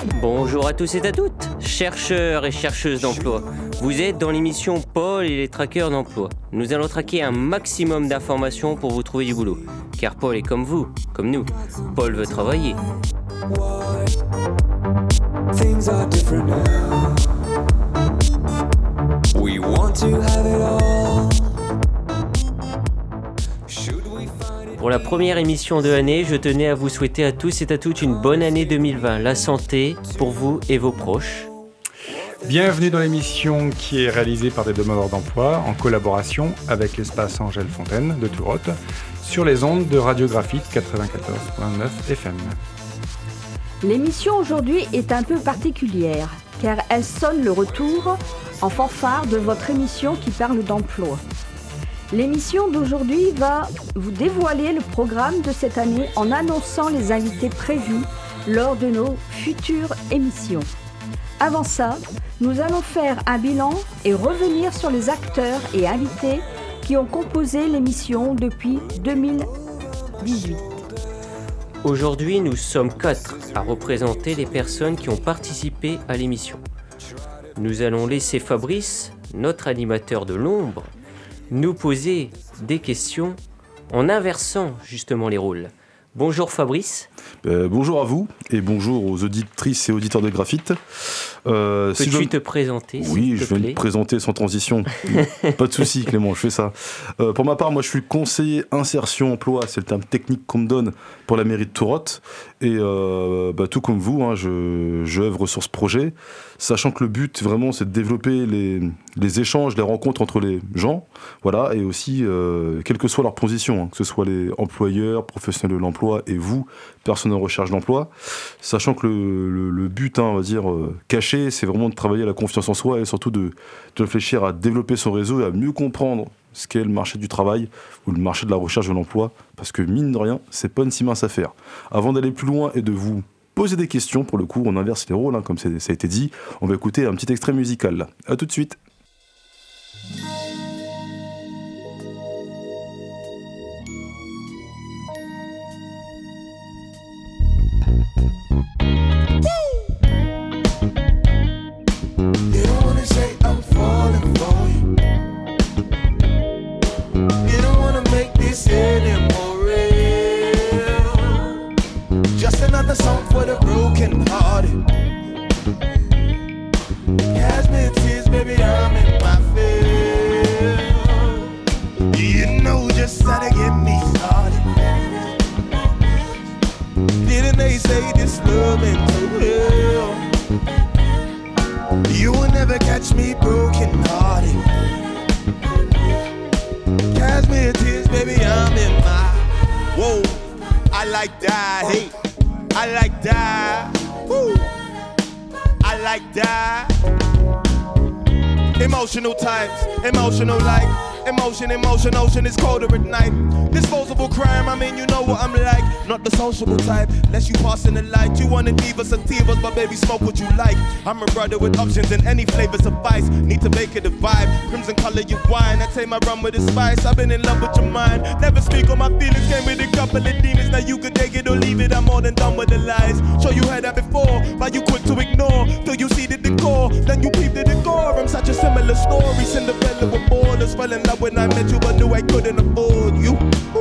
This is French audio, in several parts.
Bonjour à tous et à toutes, chercheurs et chercheuses d'emploi. Vous êtes dans l'émission Paul et les traqueurs d'emploi. Nous allons traquer un maximum d'informations pour vous trouver du boulot. Car Paul est comme vous, comme nous. Paul veut travailler. Things are different now. We want to have it all. Pour la première émission de l'année, je tenais à vous souhaiter à tous et à toutes une bonne année 2020. La santé pour vous et vos proches. Bienvenue dans l'émission qui est réalisée par des demandeurs d'emploi en collaboration avec l'espace Angèle Fontaine de Tourotte sur les ondes de Radio Graphite 94.9 FM. L'émission aujourd'hui est un peu particulière car elle sonne le retour en fanfare de votre émission qui parle d'emploi. L'émission d'aujourd'hui va vous dévoiler le programme de cette année en annonçant les invités prévus lors de nos futures émissions. Avant ça, nous allons faire un bilan et revenir sur les acteurs et invités qui ont composé l'émission depuis 2018. Aujourd'hui, nous sommes 4 à représenter les personnes qui ont participé à l'émission. Nous allons laisser Fabrice, notre animateur de l'ombre, nous poser des questions en inversant justement les rôles. Bonjour Fabrice. Bonjour à vous et bonjour aux auditrices et auditeurs de Graphite. Peux-tu te présenter s'il te plaît ? Oui, je vais me présenter sans transition. Pas de souci Clément, je fais ça. Pour ma part, moi je suis conseiller insertion emploi, c'est le terme technique qu'on me donne pour la mairie de Tourotte. Et tout comme vous, je œuvre sur ce projet, sachant que le but vraiment c'est de développer les échanges, les rencontres entre les gens, voilà, et aussi quelle que soit leur position, que ce soit les employeurs, professionnels de l'emploi et vous, personnes en recherche d'emploi, sachant que le but, on va dire, caché, c'est vraiment de travailler à la confiance en soi et surtout de réfléchir à développer son réseau et à mieux comprendre ce qu'est le marché du travail ou le marché de la recherche de l'emploi, parce que mine de rien, c'est pas une si mince affaire. Avant d'aller plus loin et de vous poser des questions, pour le coup, on inverse les rôles, comme ça a été dit, on va écouter un petit extrait musical là. À tout de suite. Emotion is colder at night. Disposable crime, I mean, you know what I'm like. Not the sociable type, lest you pass in the light. You wanna leave us sativas, but baby, smoke what you like. I'm a brother with options and any flavor suffice. Need to make it a vibe. Crimson color your wine. I take my rum with the spice. I've been in love with your mind. Never speak on my feelings, came with a couple of demons. Now you could take it or leave it, I'm more than done with the lies. Sure you heard that before, but you quick to ignore. Till you see the decor, then you peep the decor. I'm such a similar story. Cinderella with borders. Fell in love when I met you, but knew I couldn't afford you.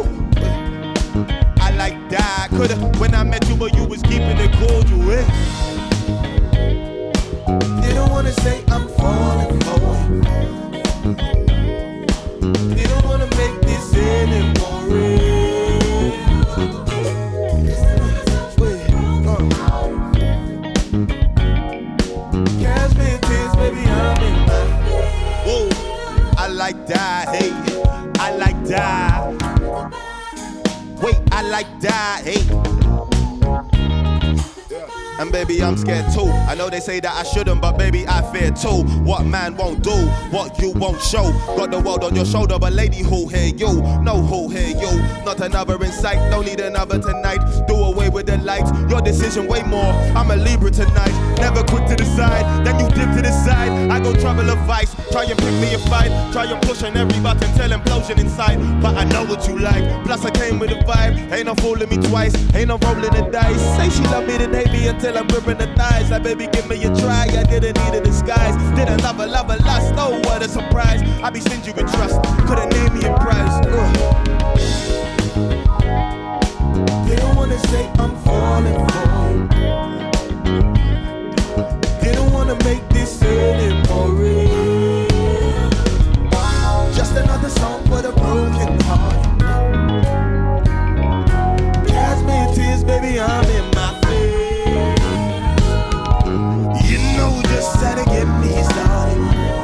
I like that, coulda, when I met you, but you was keeping it cordial, eh? They don't wanna say I'm falling for you. They don't wanna make this anymore real. Catch me in tears, baby, I'm in my. Whoa, I like that, hey, I like that. Wait, I like that, hey. And baby, I'm scared too. I know they say that I shouldn't, but baby, I fear too. What man won't do, what you won't show. Got the world on your shoulder, but lady, who hear you? No, who hear you? Not another in sight, don't need another tonight. Do away with the lights. You're decision way more. I'm a Libra tonight, never quick to decide. Then you dip to the side, I go trouble a vice. Try and pick me a fight, try and push on every button till implosion inside. But I know what you like, plus I came with a vibe. Ain't no fooling me twice, ain't no rolling the dice. Say she love me, then hate me until I'm gripping the thighs. Like baby, give me a try, I didn't need a disguise. Didn't love a lust, oh what a surprise. I be stingy with trust, couldn't name me a prize. They don't wanna say I'm falling for. They don't wanna make this any more real. Just another song for the broken heart. Cashmere tears, baby, I'm in my fear. You know just how to get me started.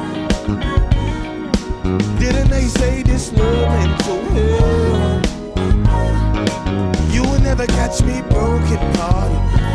Didn't they say this love meant to hell? You will never catch me broken hearted.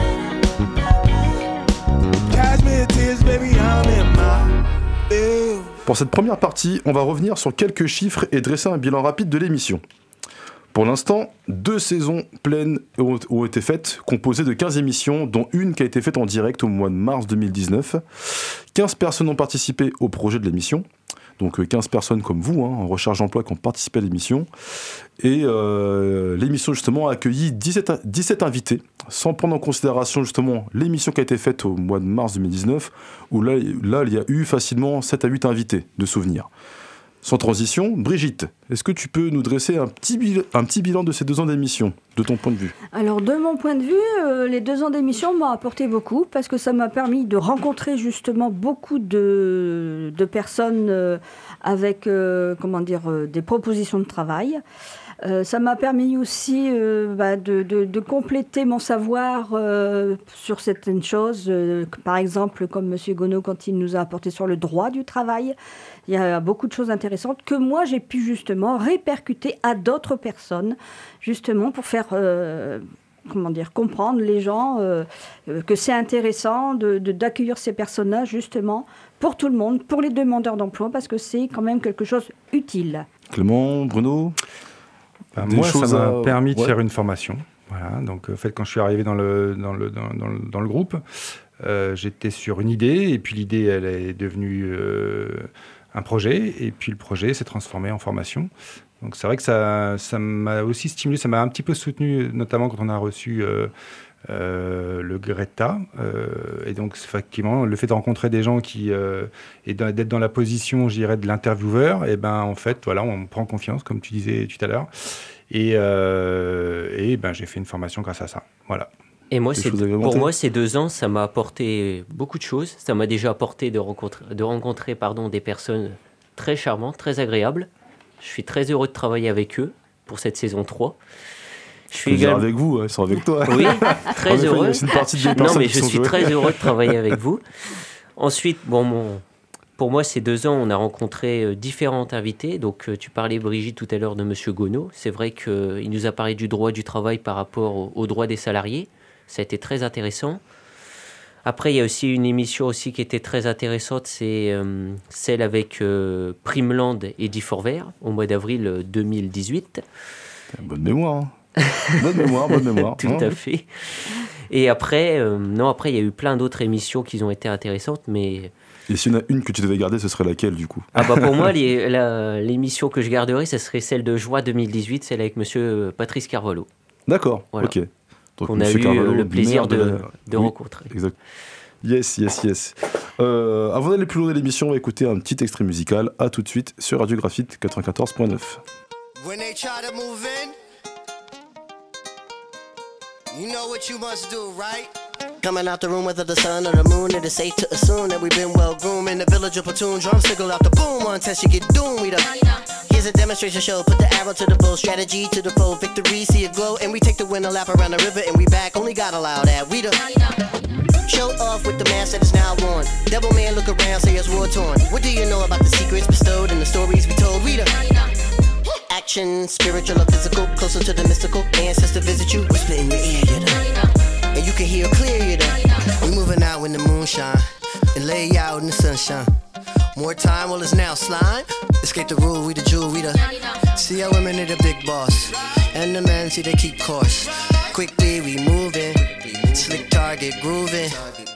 Cashmere tears, baby, I'm in my fear. Pour cette première partie, on va revenir sur quelques chiffres et dresser un bilan rapide de l'émission. Pour l'instant, 2 saisons pleines ont été faites, composées de 15 émissions, dont une qui a été faite en direct au mois de mars 2019. 15 personnes ont participé au projet de l'émission, donc 15 personnes comme vous, en recherche d'emploi, qui ont participé à l'émission. Et l'émission, justement, a accueilli 17 invités, sans prendre en considération, justement, l'émission qui a été faite au mois de mars 2019, où là, il y a eu facilement 7 à 8 invités de souvenirs. Sans transition, Brigitte, est-ce que tu peux nous dresser un petit bilan de ces 2 ans d'émission, de ton point de vue ? Alors, de mon point de vue, les 2 ans d'émission m'ont apporté beaucoup parce que ça m'a permis de rencontrer justement beaucoup de personnes avec des propositions de travail. Ça m'a permis aussi de compléter mon savoir sur certaines choses, par exemple comme M. Gonneau quand il nous a apporté sur le droit du travail. Il y a beaucoup de choses intéressantes que moi j'ai pu justement répercuter à d'autres personnes, justement pour faire comprendre les gens que c'est intéressant d'accueillir ces personnages justement pour tout le monde, pour les demandeurs d'emploi, parce que c'est quand même quelque chose utile. Clément, Bruno ? Moi, ça m'a permis de faire une formation. Voilà. Donc, en fait, quand je suis arrivé dans le groupe, j'étais sur une idée, et puis l'idée, elle est devenue un projet, et puis le projet s'est transformé en formation. Donc, c'est vrai que ça m'a aussi stimulé, ça m'a un petit peu soutenu, notamment quand on a reçu le Greta. Et donc, effectivement, le fait de rencontrer des gens et d'être dans la position, je dirais, de l'intervieweur, et ben, en fait, voilà, on prend confiance, comme tu disais tout à l'heure. Et j'ai fait une formation grâce à ça. Voilà. Et moi, pour moi, ces 2 ans, ça m'a apporté beaucoup de choses. Ça m'a déjà apporté de rencontrer des personnes très charmantes, très agréables. Je suis très heureux de travailler avec eux pour cette saison 3. Je suis également avec vous, ils sont avec toi. Oui, très heureux. C'est une partie des personnes. Non, mais je suis très heureux de travailler avec vous. Ensuite, pour moi, ces 2 ans, on a rencontré différents invités. Donc, tu parlais, Brigitte, tout à l'heure de M. Gonneau. C'est vrai qu'il nous a parlé du droit du travail par rapport aux droits des salariés. Ça a été très intéressant. Après, il y a aussi une émission aussi qui était très intéressante, c'est celle avec Primeland et Di Forvert, au mois d'avril 2018. Bonne mémoire, hein. Bonne mémoire. Tout à fait. Et après, il y a eu plein d'autres émissions qui ont été intéressantes, mais... Et s'il y en a une que tu devais garder, ce serait laquelle, du coup ? Pour moi, l'émission que je garderais, ce serait celle de juin 2018, celle avec M. Patrice Carvalho. D'accord, voilà. Ok. Donc, on a eu le plaisir de rencontrer. Exact. Yes. Avant d'aller plus loin dans l'émission, on va écouter un petit extrait musical. À tout de suite sur Radio Graphite 94.9. When they try to move in, you know what you must do, right? Coming out the room whether the sun or the moon, it is safe to assume that we've been well groomed. In the village of platoon, drum signal out the boom. One test you get doomed, we here's a demonstration show. Put the arrow to the bow, strategy to the foe. Victory, see it glow, and we take the win a lap around the river, and we back. Only God allowed that. We show off with the mask that is now worn. Devil man look around, say it's war torn. What do you know about the secrets bestowed and the stories we told? We action, spiritual or physical, closer to the mystical. Ancestor visit you, whisper in your ear, you know. And you can hear clear, you know. We moving out in the moonshine and lay out in the sunshine. More time, well it's now slime. Escape the rule, we the jewel, we the. See our women are the big boss, and the men see they keep course. Quickly we moving, I get grooving.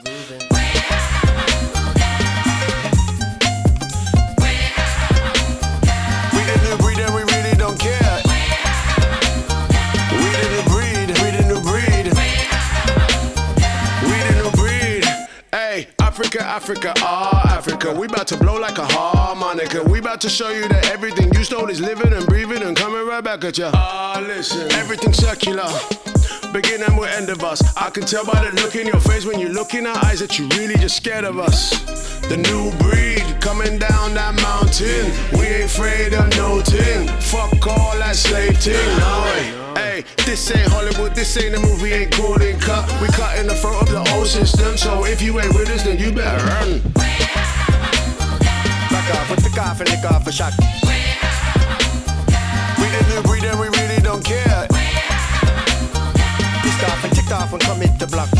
We the new breed and we really don't care. We the new breed, we the new breed. We the new breed. Hey, Africa, Africa, Africa. We about to blow like a harmonica. We about to show you that everything you stole is living and breathing and coming right back at ya. Listen, everything's circular. Beginning will end of us. I can tell by the look in your face when you look in our eyes that you really just scared of us. The new breed coming down that mountain. We ain't afraid of no thing. Fuck all that slave thing. No. Hey, this ain't Hollywood, this ain't a movie, ain't golden cut. We cut in the front of the old system, so if you ain't with us, then you better run. Back off with the cough and lick off a shot. We the new breed and we really don't care. Pissed off and ticked off and commit the block.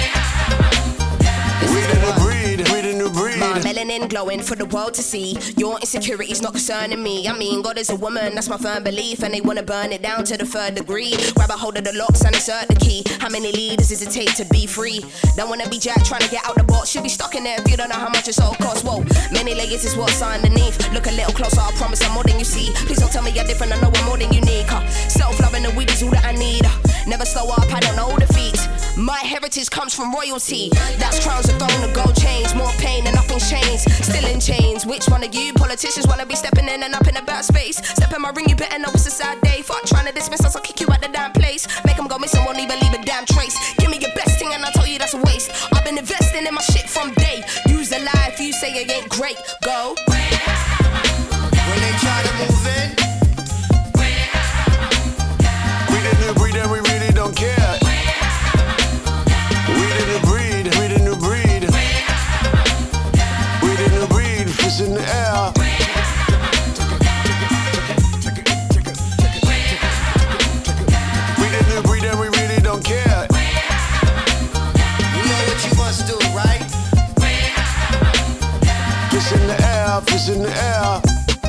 We the new breed, we the new breed. My melanin glowing for the world to see. Your insecurity's not concerning me. I mean, God is a woman, that's my firm belief. And they wanna burn it down to the third degree. Grab a hold of the locks and insert the key. How many leaders does it take to be free? Don't wanna be Jack trying to get out the box. You'll be stuck in there if you don't know how much it's all costs. Whoa, many layers is what's underneath. Look a little closer, I promise I'm more than you see. Please don't tell me you're different, I know I'm more than unique. Self-loving the weed is all that I need. Never slow up, I don't know defeat. My heritage comes from royalty. That's crowns, a throne, a gold chains. More pain and nothing's changed. Still in chains. Which one of you politicians wanna be stepping in and up in a bad space? Step in my ring, you better know it's a sad day. Fuck trying to dismiss us, I'll kick you out the damn place. Make them go missing, won't even leave a damn trace. Give me your best thing and I'll tell you that's a waste. I've been investing in my shit from day. Use a lie if you say it ain't great. Go. When they try to move in, we the new breed and we really don't care. We the new breed, we the new breed. We the new breed, fists in the air. We the new breed and we really don't care. You know what you must do, right? Fists in the air, fists in the air.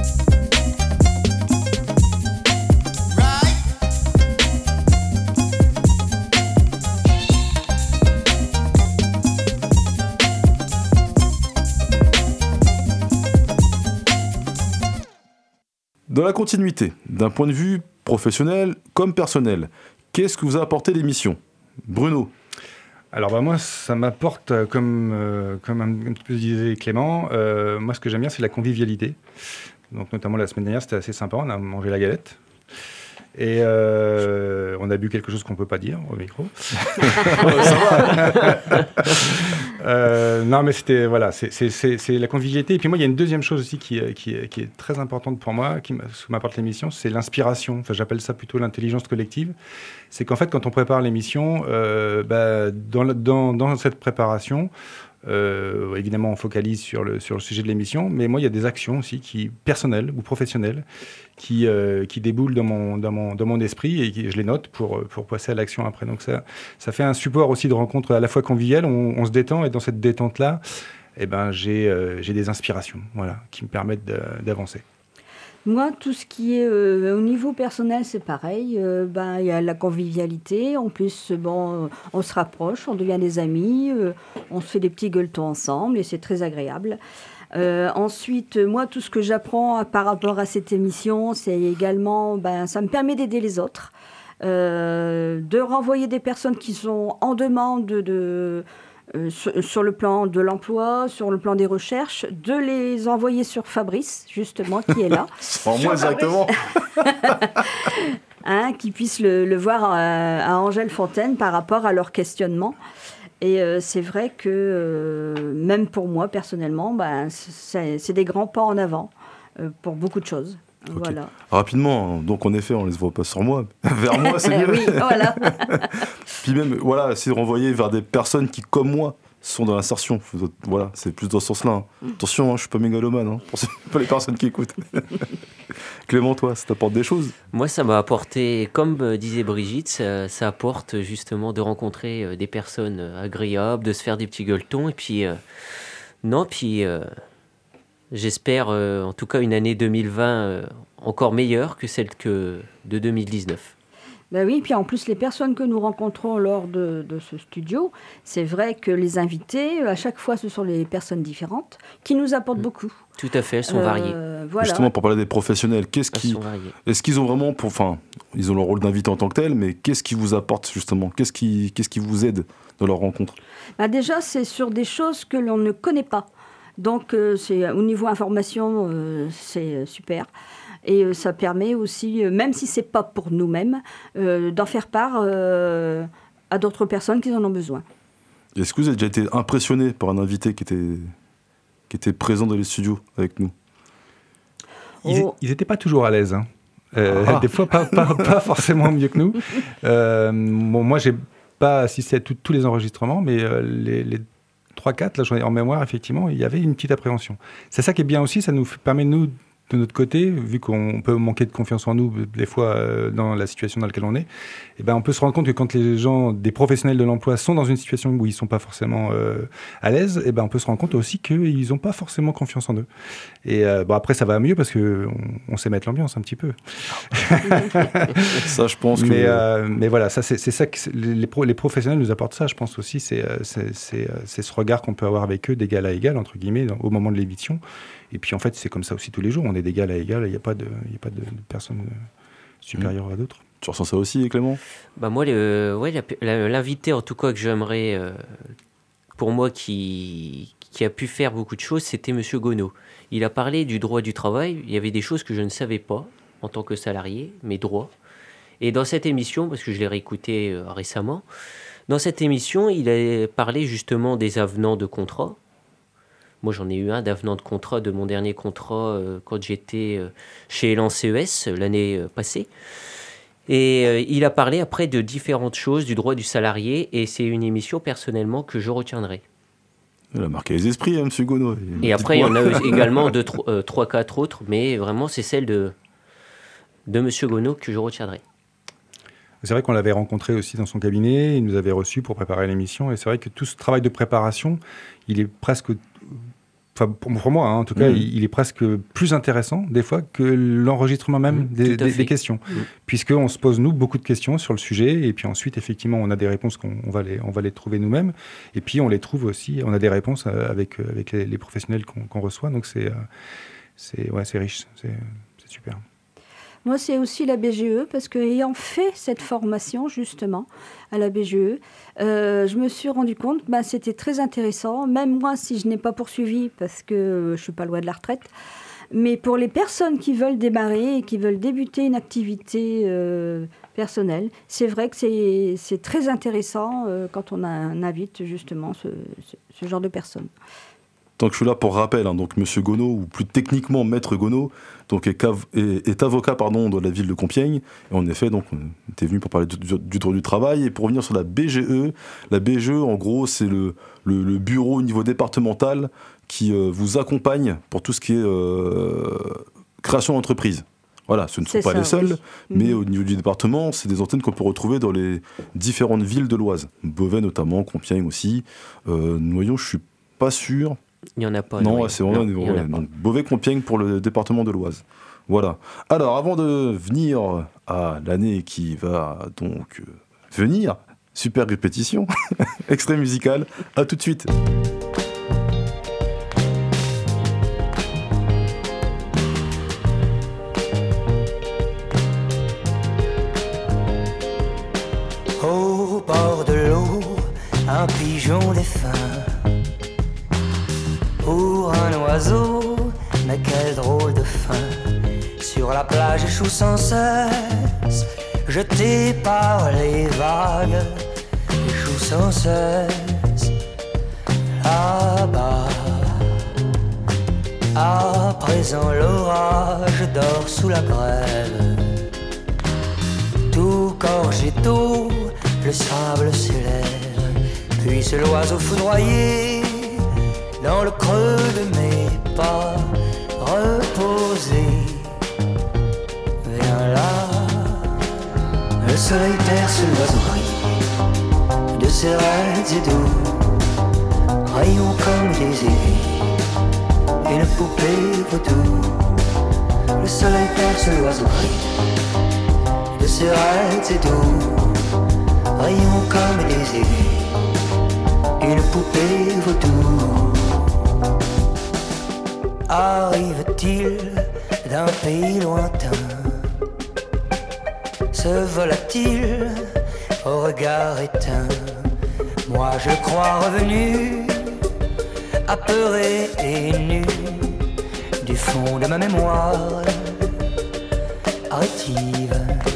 Dans la continuité, d'un point de vue professionnel comme personnel, qu'est-ce que vous a apporté l'émission ? Bruno ? Alors moi, ça m'apporte, comme un petit peu disait Clément, moi ce que j'aime bien, c'est la convivialité. Donc notamment la semaine dernière, c'était assez sympa, on a mangé la galette. Et on a bu quelque chose qu'on ne peut pas dire au micro. Ça va. Non, mais c'était voilà, c'est la convivialité. Et puis moi, il y a une deuxième chose aussi qui est très importante pour moi, qui m'apporte l'émission, c'est l'inspiration. Enfin, j'appelle ça plutôt l'intelligence collective. C'est qu'en fait, quand on prépare l'émission, dans cette préparation, évidemment, on focalise sur le sujet de l'émission, mais moi, il y a des actions aussi personnelles ou professionnelles qui déboulent dans mon esprit et je les note pour passer à l'action après. Donc ça fait un support aussi de rencontre à la fois conviviale, on se détend et dans cette détente-là, j'ai des inspirations, voilà, qui me permettent d'avancer. Moi, tout ce qui est au niveau personnel, c'est pareil. Il y a la convivialité. En plus, on se rapproche, on devient des amis, on se fait des petits gueuletons ensemble et c'est très agréable. Ensuite, moi, tout ce que j'apprends par rapport à cette émission, c'est également, ça me permet d'aider les autres, de renvoyer des personnes qui sont en demande sur le plan de l'emploi, sur le plan des recherches, de les envoyer sur Fabrice, justement, qui est là. En moi directement. Qu'ils puissent le voir à Angèle Fontaine par rapport à leur questionnement. Et c'est vrai que, même pour moi, personnellement, c'est des grands pas en avant pour beaucoup de choses. Okay. Voilà. Rapidement, donc en effet, on ne les voit pas sur moi. Vers moi, c'est mieux. Oui, voilà. Puis même, voilà, c'est de renvoyer vers des personnes qui, comme moi, sont dans l'insertion. Voilà, c'est plus dans ce sens-là. Attention, je ne suis pas mégalomane, pour les personnes qui écoutent. Clément, toi, ça t'apporte des choses ? Moi, ça m'a apporté, comme disait Brigitte, ça apporte justement de rencontrer des personnes agréables, de se faire des petits gueuletons. Et puis, j'espère en tout cas une année 2020 encore meilleure que celle de 2019. Ben oui, puis en plus, les personnes que nous rencontrons lors de ce studio, c'est vrai que les invités, à chaque fois, ce sont les personnes différentes qui nous apportent beaucoup. Tout à fait, elles sont variées. Voilà. Justement, pour parler des professionnels, est-ce qu'ils ont vraiment, ils ont leur rôle d'invité en tant que tel, mais qu'est-ce qui vous apporte justement ? Qu'est-ce qui vous aide dans leur rencontre ? Déjà, c'est sur des choses que l'on ne connaît pas. Donc, c'est, au niveau information, c'est super. Et ça permet aussi, même si ce n'est pas pour nous-mêmes, d'en faire part à d'autres personnes qui en ont besoin. Est-ce que vous avez déjà été impressionné par un invité qui était présent dans les studios avec nous ? Ils n'étaient pas toujours à l'aise. Des fois, pas forcément mieux que nous. Moi, je n'ai pas assisté à tous les enregistrements, mais les 3-4, là, j'en ai en mémoire, effectivement, il y avait une petite appréhension. C'est ça qui est bien aussi, ça nous permet, nous, de notre côté, vu qu'on peut manquer de confiance en nous des fois dans la situation dans laquelle on est, et ben on peut se rendre compte que quand les gens, des professionnels de l'emploi, sont dans une situation où ils ne sont pas forcément à l'aise, et ben on peut se rendre compte aussi qu'ils n'ont pas forcément confiance en eux. Et après, ça va mieux parce qu'on sait mettre l'ambiance un petit peu. Ça, je pense que... Mais voilà, ça, c'est ça que les professionnels nous apportent ça, je pense aussi, c'est ce regard qu'on peut avoir avec eux d'égal à égal, entre guillemets, au moment de l'éviction. Et puis en fait, c'est comme ça aussi tous les jours. On est d'égal à égal. Il n'y a pas de personne supérieure à d'autres. Tu ressens ça aussi, Clément ? Moi, l'invité, en tout cas, que j'aimerais, pour moi, qui a pu faire beaucoup de choses, c'était M. Gonod. Il a parlé du droit du travail. Il y avait des choses que je ne savais pas en tant que salarié, mes droits. Et dans cette émission, parce que je l'ai réécouté récemment, dans cette émission, il a parlé justement des avenants de contrat. Moi, j'en ai eu un d'avenant de contrat de mon dernier contrat quand j'étais chez Elan CES l'année passée. Et il a parlé après de différentes choses, du droit du salarié, et c'est une émission personnellement que je retiendrai. Il a marqué les esprits, M. Gonod. Et après, il y en a également 3-4 autres, mais vraiment, c'est celle de M. Gonod que je retiendrai. C'est vrai qu'on l'avait rencontré aussi dans son cabinet, il nous avait reçus pour préparer l'émission, et c'est vrai que tout ce travail de préparation, il est presque... Enfin, pour moi, en tout cas, il est presque plus intéressant, des fois, que l'enregistrement même des questions. Puisqu'on se pose, nous, beaucoup de questions sur le sujet, et puis ensuite, effectivement, on a des réponses on va les trouver nous-mêmes, et puis on les trouve aussi, on a des réponses avec les professionnels qu'on reçoit, donc c'est riche, c'est super. Moi, c'est aussi la BGE, parce qu'ayant fait cette formation, justement, à la BGE, je me suis rendu compte que c'était très intéressant, même moi, si je n'ai pas poursuivi, parce que je ne suis pas loin de la retraite, mais pour les personnes qui veulent démarrer et qui veulent débuter une activité personnelle, c'est vrai que c'est très intéressant quand on invite, justement, ce genre de personnes. Tant que je suis là pour rappel, donc M. Gonod, ou plus techniquement Maître Gonod, donc est avocat de la ville de Compiègne. Et en effet, donc, on était venu pour parler du droit du travail. Et pour revenir sur la BGE, en gros, c'est le bureau au niveau départemental qui vous accompagne pour tout ce qui est création d'entreprise. Voilà, ce ne sont pas les seuls, mais au niveau du département, c'est des antennes qu'on peut retrouver dans les différentes villes de l'Oise. Beauvais notamment, Compiègne aussi. Noyon, je ne suis pas sûr. Il n'y en a pas. Non, c'est vraiment donc Beauvais-Compiègne pour le département de l'Oise. Voilà. Alors, avant de venir à l'année qui va donc venir, super répétition, extrait musical, à tout de suite. Au bord de l'eau, un pigeon défunt. Pour un oiseau, mais quel drôle de fin. Sur la plage échoue sans cesse, jeté par les vagues, échoue sans cesse. Là-bas, à présent l'orage dort sous la grève. Tout gorgé d'eau, le sable s'élève, puis c'est l'oiseau foudroyé. Dans le creux de mes pas, reposé, viens là. Le soleil perce l'oiseau de ses raies et doux, rayons comme des aiguilles, une poupée vaudou. Le soleil perce l'oiseau de ses rêves et doux, rayons comme des aiguilles, une poupée vaudou. Arrive-t-il d'un pays lointain? Se vola-t-il au regard éteint? Moi je crois revenu, apeuré et nu, du fond de ma mémoire rétive.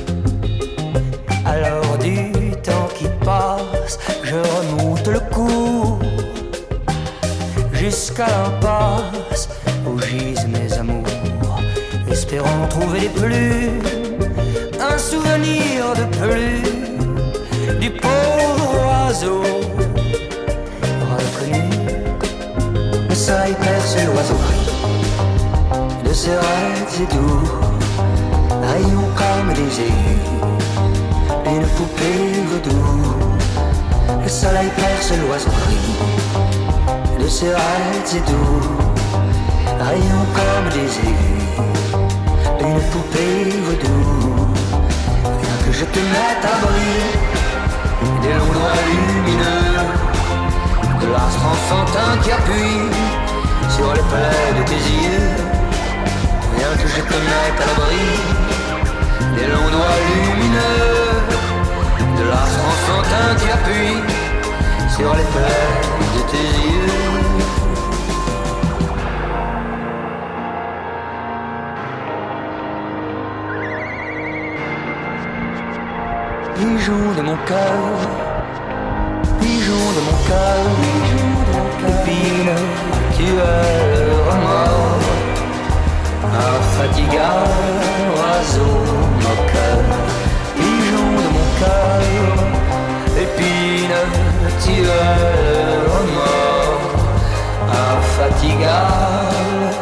Alors du temps qui passe, je remonte le cours jusqu'à l'impasse où gisent mes amours, espérant trouver des plumes, un souvenir de plus du pauvre oiseau reconnu. Le soleil perce l'oiseau gris de ses rêves et doux, rayons comme des aigus, une poupée vaudou. Le soleil perce l'oiseau gris de ses rêves et doux, rayons comme des aigus, une poupée vaudou. Rien que je te mette à briller des longs doigts lumineux, de l'astre enfantin qui appuie sur les plaies de tes yeux. Rien que je te mette à l'abri des longs doigts lumineux, de l'astre enfantin qui appuie sur les plaies de tes yeux. Pigeon de mon cœur, pigeon de mon cœur, épine, tu es le remords, infatigable oiseau moqueur. Pigeon de mon cœur, épine, tu es le remords, infatigable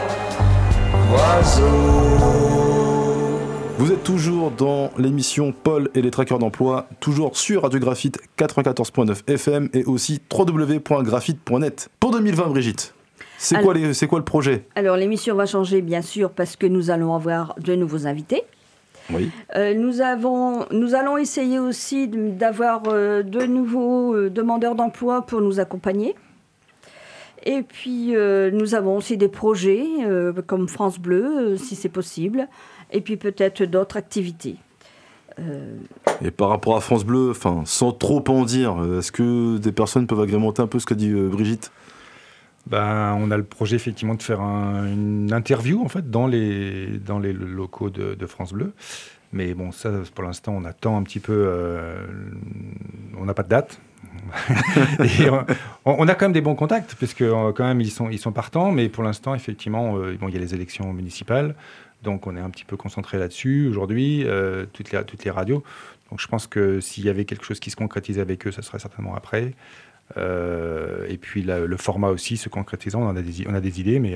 oiseau. Vous êtes toujours dans l'émission Paul et les traqueurs d'emploi, toujours sur Radio Graphite 94.9 FM et aussi www.graphite.net. Pour 2020, Brigitte, c'est quoi le projet? Alors l'émission va changer bien sûr parce que nous allons avoir de nouveaux invités. Oui. Nous allons essayer aussi d'avoir de nouveaux demandeurs d'emploi pour nous accompagner. Et puis nous avons aussi des projets comme France Bleu, si c'est possible. Et puis peut-être d'autres activités. Et par rapport à France Bleu, sans trop en dire, est-ce que des personnes peuvent agrémenter un peu ce qu'a dit Brigitte? On a le projet effectivement de faire une interview en fait dans les locaux de France Bleu. Mais bon, ça pour l'instant on attend un petit peu. On n'a pas de date. Et on a quand même des bons contacts puisque quand même ils sont partants. Mais pour l'instant effectivement, il y a les élections municipales. Donc on est un petit peu concentré là-dessus aujourd'hui, toutes les radios. Donc je pense que s'il y avait quelque chose qui se concrétisait avec eux, ça serait certainement après. Et puis le format aussi se concrétisant, on a des idées, mais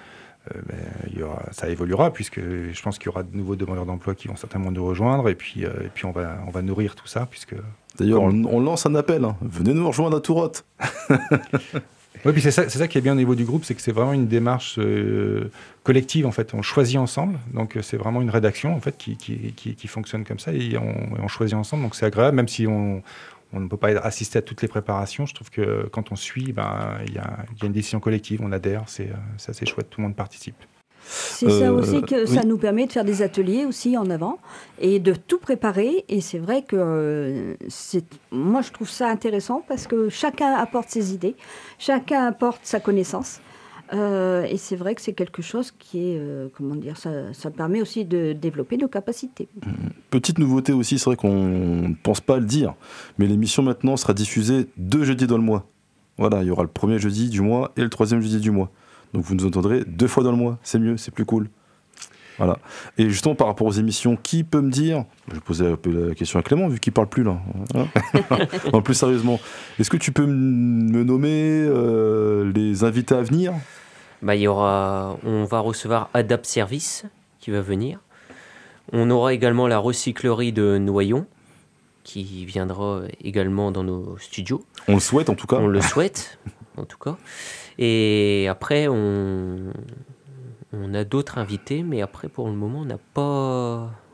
ça évoluera puisque je pense qu'il y aura de nouveaux demandeurs d'emploi qui vont certainement nous rejoindre. Et puis on va nourrir tout ça puisque. D'ailleurs, on lance un appel. Venez nous rejoindre à Tourotte. Oui, puis c'est ça qui est bien au niveau du groupe, c'est que c'est vraiment une démarche collective en fait. On choisit ensemble, donc c'est vraiment une rédaction en fait qui fonctionne comme ça et on choisit ensemble. Donc c'est agréable, même si on ne peut pas assister à toutes les préparations. Je trouve que quand on suit, il y a une décision collective, on adhère, c'est assez chouette, tout le monde participe. C'est ça aussi que ça nous permet de faire des ateliers aussi en avant et de tout préparer. Et c'est vrai que moi je trouve ça intéressant parce que chacun apporte ses idées, chacun apporte sa connaissance. Et c'est vrai que c'est quelque chose qui est, ça permet aussi de développer nos capacités. Petite nouveauté aussi, c'est vrai qu'on ne pense pas le dire, mais l'émission maintenant sera diffusée 2 jeudis dans le mois. Voilà, il y aura le premier jeudi du mois et le 3e jeudi du mois. Donc vous nous entendrez 2 fois dans le mois, c'est mieux, c'est plus cool. Voilà. Et justement par rapport aux émissions, qui peut me dire, je vais poser un peu la question à Clément vu qu'il ne parle plus là, en plus sérieusement, est-ce que tu peux me nommer les invités à venir? On va recevoir Adapt Service qui va venir. On aura également la recyclerie de Noyon qui viendra également dans nos studios. On le souhaite en tout cas. On le souhaite en tout cas. Et après, on a d'autres invités, mais après, pour le moment,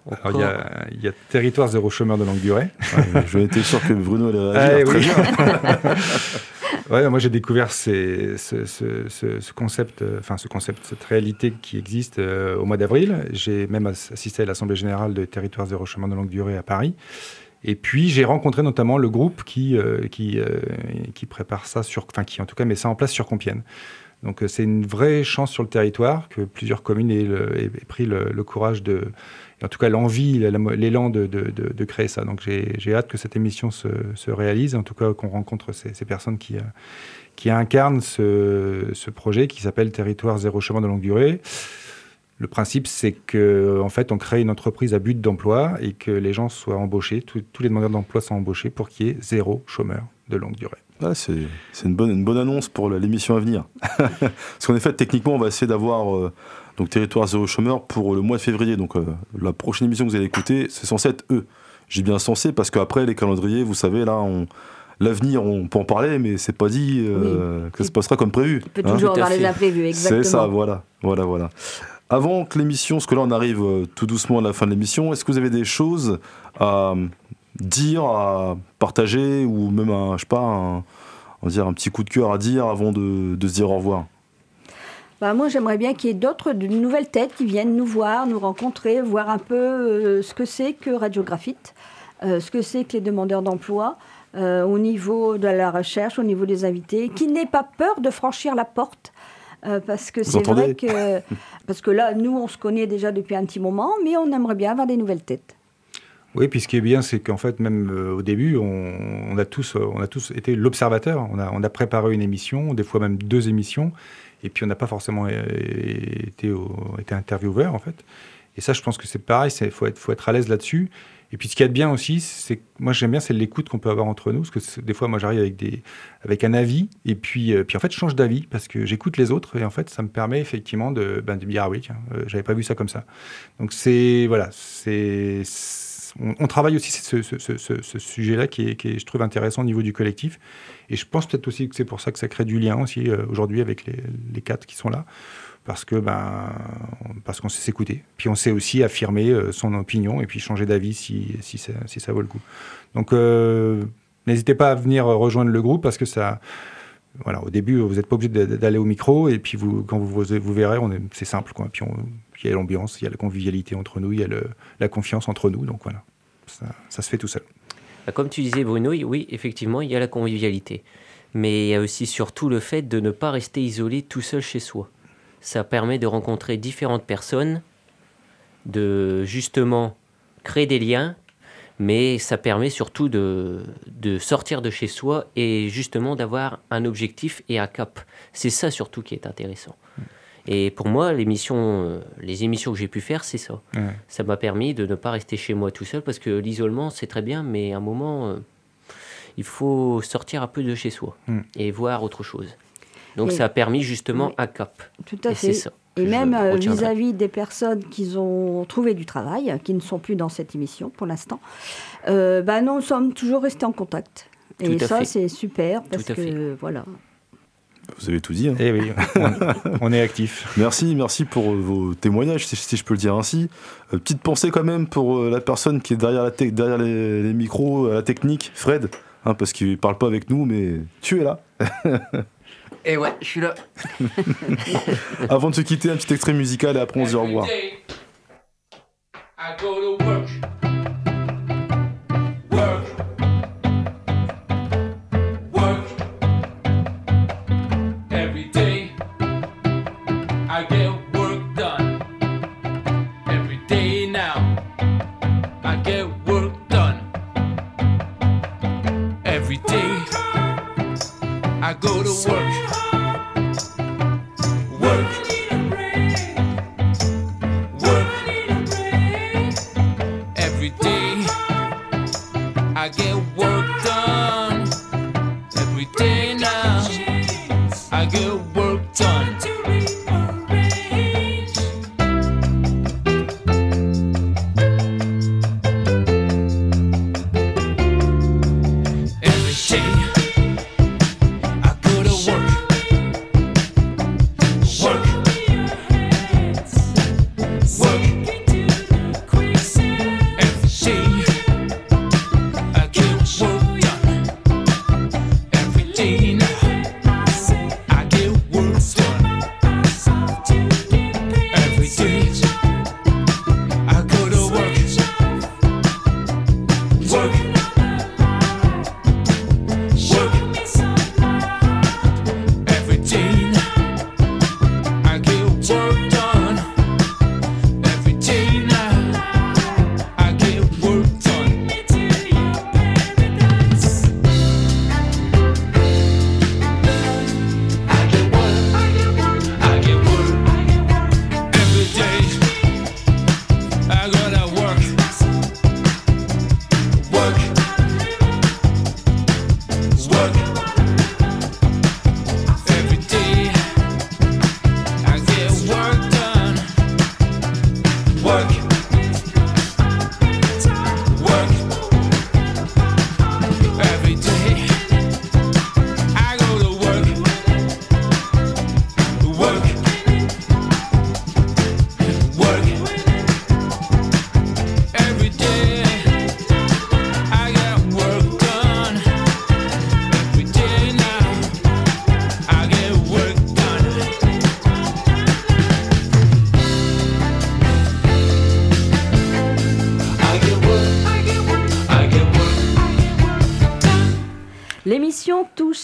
Alors, il y a territoire zéro chômeur de longue durée. Ouais, je étais sûr que Bruno allait réagir. Très bien. Ouais, moi j'ai découvert ce concept, cette réalité qui existe au mois d'avril. J'ai même assisté à l'Assemblée Générale de Territoire Zéro Chômeur de Longue Durée à Paris. Et puis j'ai rencontré notamment le groupe qui prépare ça, qui en tout cas met ça en place sur Compiègne. Donc c'est une vraie chance sur le territoire que plusieurs communes aient pris le courage et en tout cas l'envie, l'élan de créer ça. Donc j'ai hâte que cette émission se réalise, en tout cas qu'on rencontre ces personnes qui incarnent ce projet qui s'appelle Territoire Zéro Chômeur de Longue Durée. Le principe, c'est qu'en fait, on crée une entreprise à but d'emploi et que les gens soient embauchés, tous les demandeurs d'emploi sont embauchés pour qu'il y ait zéro chômeur de longue durée. Ah, c'est une bonne annonce pour l'émission à venir. Parce qu'en effet, techniquement, on va essayer d'avoir donc Territoire Zéro Chômeur pour le mois de février. Donc la prochaine émission que vous allez écouter, c'est censé être eux. J'ai bien censé parce qu'après, les calendriers, vous savez, là, l'avenir, on peut en parler, mais c'est pas dit que ça se passera comme prévu. Il peut toujours avoir les imprévus, exactement. C'est ça, voilà. Avant que l'émission, parce que là on arrive tout doucement à la fin de l'émission, est-ce que vous avez des choses à dire, à partager, ou même un petit coup de cœur à dire avant de se dire au revoir? Moi j'aimerais bien qu'il y ait de nouvelles têtes qui viennent nous voir, nous rencontrer, voir un peu ce que c'est que Radiographite, ce que c'est que les demandeurs d'emploi, au niveau de la recherche, au niveau des invités, qui n'aient pas peur de franchir la porte. Parce que c'est vrai que... Parce que là, nous, on se connaît déjà depuis un petit moment, mais on aimerait bien avoir des nouvelles têtes. Oui, puis ce qui est bien, c'est qu'en fait, même au début, on a tous été l'observateur. On a préparé une émission, des fois même 2 émissions, et puis on n'a pas forcément été intervieweur, en fait. Et ça, je pense que c'est pareil, faut être à l'aise là-dessus. Et puis, ce qu'il y a de bien aussi, moi, j'aime bien, c'est l'écoute qu'on peut avoir entre nous. Parce que des fois, moi, j'arrive avec un avis. Et puis, en fait, je change d'avis parce que j'écoute les autres. Et en fait, ça me permet effectivement de dire, ah oui, tiens, j'avais pas vu ça comme ça. Donc, on travaille aussi ce sujet-là qui est, je trouve, intéressant au niveau du collectif. Et je pense peut-être aussi que c'est pour ça que ça crée du lien aussi aujourd'hui avec les 4 qui sont là. Parce qu'on sait s'écouter. Puis on sait aussi affirmer son opinion et puis changer d'avis si ça vaut le coup. Donc n'hésitez pas à venir rejoindre le groupe parce que ça... Voilà, au début, vous n'êtes pas obligé d'aller au micro et puis quand vous verrez, c'est simple, quoi. Puis il y a l'ambiance, il y a la convivialité entre nous, il y a la confiance entre nous. Donc voilà, ça se fait tout seul. Comme tu disais, Bruno, oui, effectivement, il y a la convivialité. Mais il y a aussi surtout le fait de ne pas rester isolé tout seul chez soi. Ça permet de rencontrer différentes personnes, de justement créer des liens, mais ça permet surtout de sortir de chez soi et justement d'avoir un objectif et un cap. C'est ça surtout qui est intéressant. Et pour moi, les émissions que j'ai pu faire, c'est ça. Ouais. Ça m'a permis de ne pas rester chez moi tout seul, parce que l'isolement, c'est très bien, mais à un moment, il faut sortir un peu de chez soi et voir autre chose. Donc ça a permis justement un cap. Tout à fait. C'est ça. Et même vis-à-vis des personnes qui ont trouvé du travail, qui ne sont plus dans cette émission pour l'instant, nous sommes toujours restés en contact. Et ça, c'est super, parce que voilà. Vous avez tout dit. Hein. Eh oui, on est actifs. Merci pour vos témoignages, si je peux le dire ainsi. Petite pensée quand même pour la personne qui est derrière les micros, la technique, Fred, parce qu'il ne parle pas avec nous, mais tu es là. Et ouais, je suis là. Avant de se quitter, un petit extrait musical et après on se dit au revoir. I go to work. Every day I get work done. Every day now I get work done. Quicksand.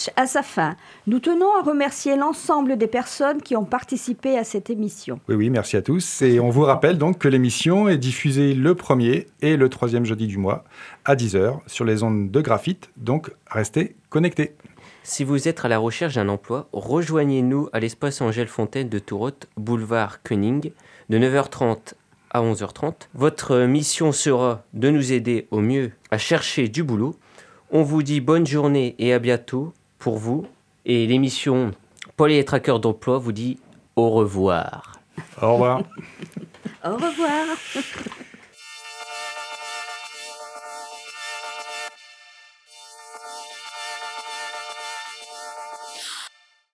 touche à sa fin. Nous tenons à remercier l'ensemble des personnes qui ont participé à cette émission. Oui, merci à tous. Et on vous rappelle donc que l'émission est diffusée le 1er et le 3e jeudi du mois à 10h sur les ondes de Graphite. Donc, restez connectés. Si vous êtes à la recherche d'un emploi, rejoignez-nous à l'espace Angèle Fontaine de Tourotte, boulevard Koenig, de 9h30 à 11h30. Votre mission sera de nous aider au mieux à chercher du boulot. On vous dit bonne journée et à bientôt pour vous. Et l'émission Paul et les traqueurs d'emploi vous dit au revoir. Au revoir. Au revoir.